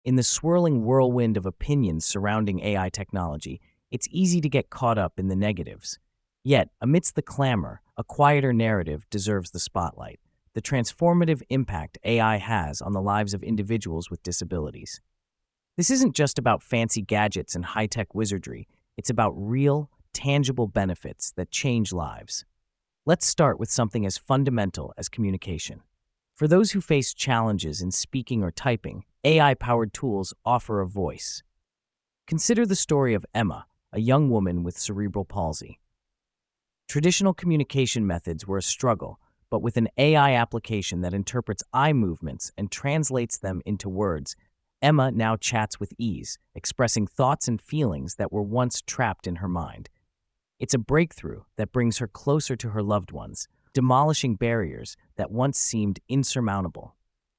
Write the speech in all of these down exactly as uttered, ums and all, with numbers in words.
In the swirling whirlwind of opinions surrounding A I technology, it's easy to get caught up in the negatives. Yet, amidst the clamor, a quieter narrative deserves the spotlight: the transformative impact A I has on the lives of individuals with disabilities. This isn't just about fancy gadgets and high-tech wizardry, it's about real, tangible benefits that change lives. Let's start with something as fundamental as communication. For those who face challenges in speaking or typing, A I-powered tools offer a voice. Consider the story of Emma, a young woman with cerebral palsy. Traditional communication methods were a struggle, but with an A I application that interprets eye movements and translates them into words, Emma now chats with ease, expressing thoughts and feelings that were once trapped in her mind. It's a breakthrough that brings her closer to her loved ones, demolishing barriers that once seemed insurmountable.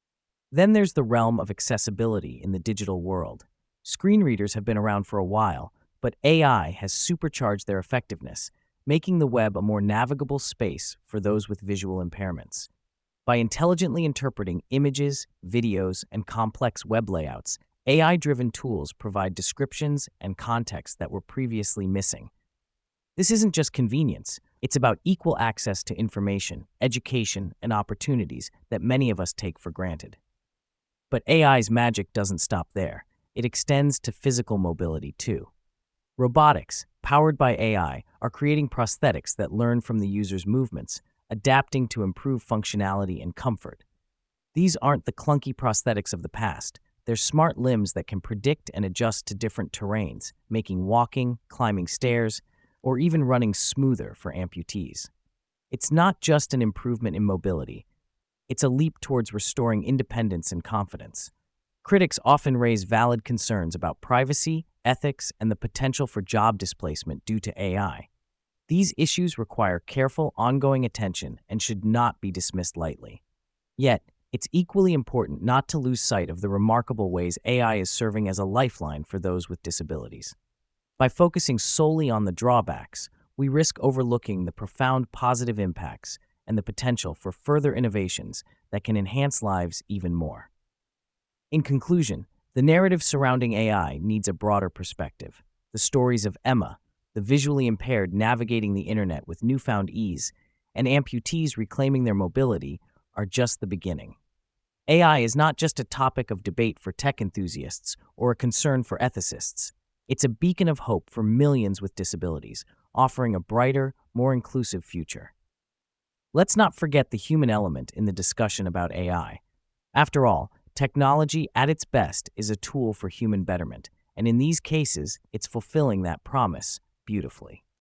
Then there's the realm of accessibility in the digital world. Screen readers have been around for a while, but A I has supercharged their effectiveness, making the web a more navigable space for those with visual impairments. By intelligently interpreting images, videos, and complex web layouts, A I-driven tools provide descriptions and context that were previously missing. This isn't just convenience, it's about equal access to information, education, and opportunities that many of us take for granted. But A I's magic doesn't stop there. It extends to physical mobility too. Robotics, powered by A I, are creating prosthetics that learn from the user's movements, adapting to improve functionality and comfort. These aren't the clunky prosthetics of the past. They're smart limbs that can predict and adjust to different terrains, making walking, climbing stairs, or even running smoother for amputees. It's not just an improvement in mobility. It's a leap towards restoring independence and confidence. Critics often raise valid concerns about privacy, ethics, and the potential for job displacement due to A I. These issues require careful, ongoing attention and should not be dismissed lightly. Yet, it's equally important not to lose sight of the remarkable ways A I is serving as a lifeline for those with disabilities. By focusing solely on the drawbacks, we risk overlooking the profound positive impacts and the potential for further innovations that can enhance lives even more. In conclusion, the narrative surrounding A I needs a broader perspective. The stories of Emma, the visually impaired navigating the internet with newfound ease, and amputees reclaiming their mobility are just the beginning. A I is not just a topic of debate for tech enthusiasts or a concern for ethicists. It's a beacon of hope for millions with disabilities, offering a brighter, more inclusive future. Let's not forget the human element in the discussion about A I. After all, technology at its best is a tool for human betterment, and in these cases, it's fulfilling that promise beautifully.